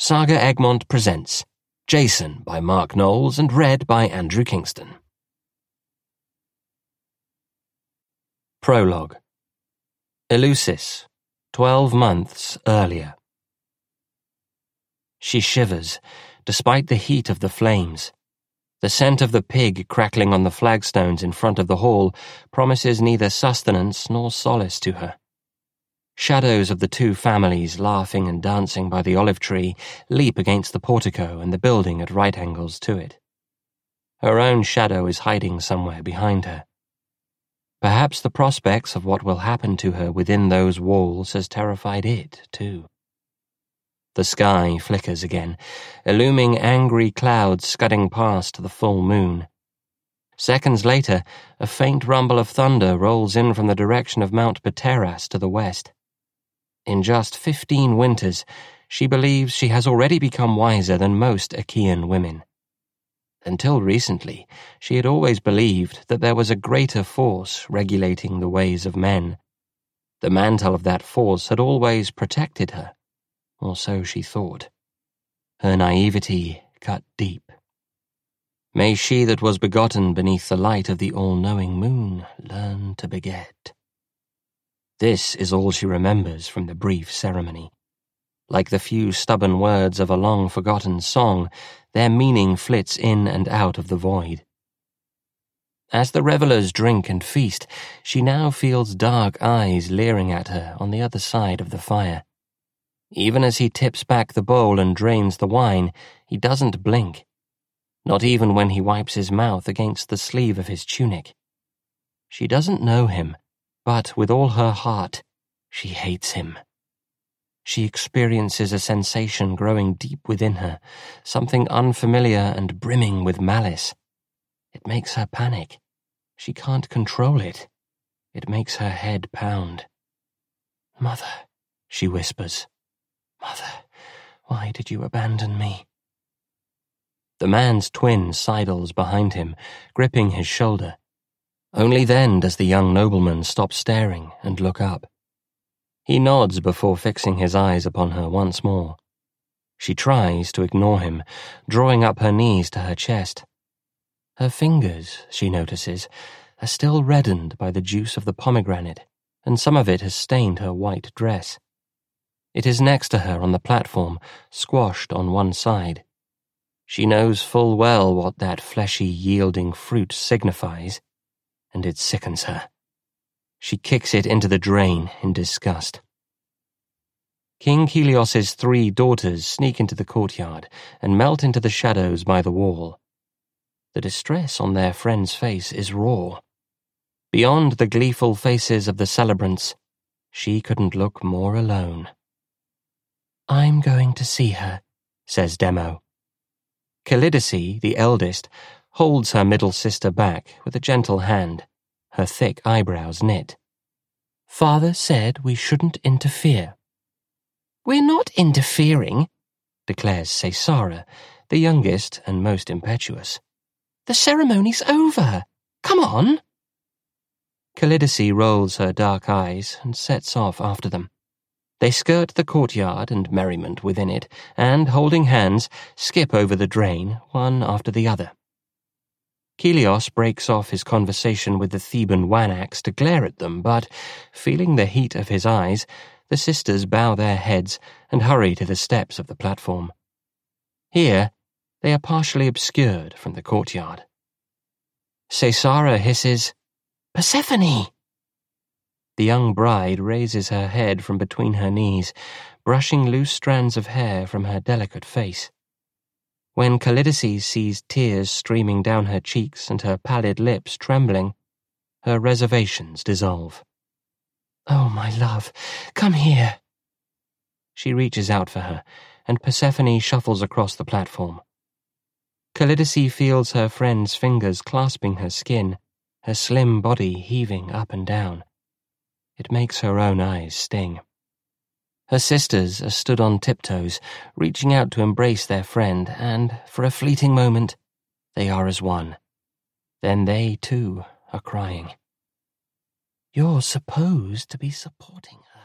Saga Egmont presents Jason by Mark Knowles and read by Andrew Kingston. Prologue. Eleusis, 12 months earlier. She shivers, despite the heat of the flames. The scent of the pig crackling on the flagstones in front of the hall promises neither sustenance nor solace to her. Shadows of the two families laughing and dancing by the olive tree leap against the portico and the building at right angles to it. Her own shadow is hiding somewhere behind her. Perhaps the prospects of what will happen to her within those walls has terrified it, too. The sky flickers again, illuming angry clouds scudding past the full moon. Seconds later, a faint rumble of thunder rolls in from the direction of Mount Pateras to the west. In just 15 winters, she believes she has already become wiser than most Achaean women. Until recently, she had always believed that there was a greater force regulating the ways of men. The mantle of that force had always protected her, or so she thought. Her naivety cut deep. May she that was begotten beneath the light of the all-knowing moon learn to beget. This is all she remembers from the brief ceremony. Like the few stubborn words of a long-forgotten song, their meaning flits in and out of the void. As the revelers drink and feast, she now feels dark eyes leering at her on the other side of the fire. Even as he tips back the bowl and drains the wine, he doesn't blink. Not even when he wipes his mouth against the sleeve of his tunic. She doesn't know him, but with all her heart, she hates him. She experiences a sensation growing deep within her, something unfamiliar and brimming with malice. It makes her panic. She can't control it. It makes her head pound. "Mother," she whispers. "Mother, why did you abandon me?" The man's twin sidles behind him, gripping his shoulder. Only then does the young nobleman stop staring and look up. He nods before fixing his eyes upon her once more. She tries to ignore him, drawing up her knees to her chest. Her fingers, she notices, are still reddened by the juice of the pomegranate, and some of it has stained her white dress. It is next to her on the platform, squashed on one side. She knows full well what that fleshy, yielding fruit signifies, and it sickens her. She kicks it into the drain in disgust. King Helios's 3 daughters sneak into the courtyard and melt into the shadows by the wall. The distress on their friend's face is raw. Beyond the gleeful faces of the celebrants, she couldn't look more alone. "I'm going to see her," says Demo. Callidice, the eldest, holds her middle sister back with a gentle hand, her thick eyebrows knit. "Father said we shouldn't interfere." "We're not interfering," declares Caesara, the youngest and most impetuous. "The ceremony's over. Come on." Callidice rolls her dark eyes and sets off after them. They skirt the courtyard and merriment within it, and, holding hands, skip over the drain, one after the other. Helios breaks off his conversation with the Theban Wanax to glare at them, but, feeling the heat of his eyes, the sisters bow their heads and hurry to the steps of the platform. Here, they are partially obscured from the courtyard. Caesara hisses, "Persephone!" The young bride raises her head from between her knees, brushing loose strands of hair from her delicate face. When Callidice sees tears streaming down her cheeks and her pallid lips trembling, her reservations dissolve. "Oh, my love, come here." She reaches out for her, and Persephone shuffles across the platform. Callidice feels her friend's fingers clasping her skin, her slim body heaving up and down. It makes her own eyes sting. Her sisters are stood on tiptoes, reaching out to embrace their friend, and, for a fleeting moment, they are as one. Then they, too, are crying. "You're supposed to be supporting her."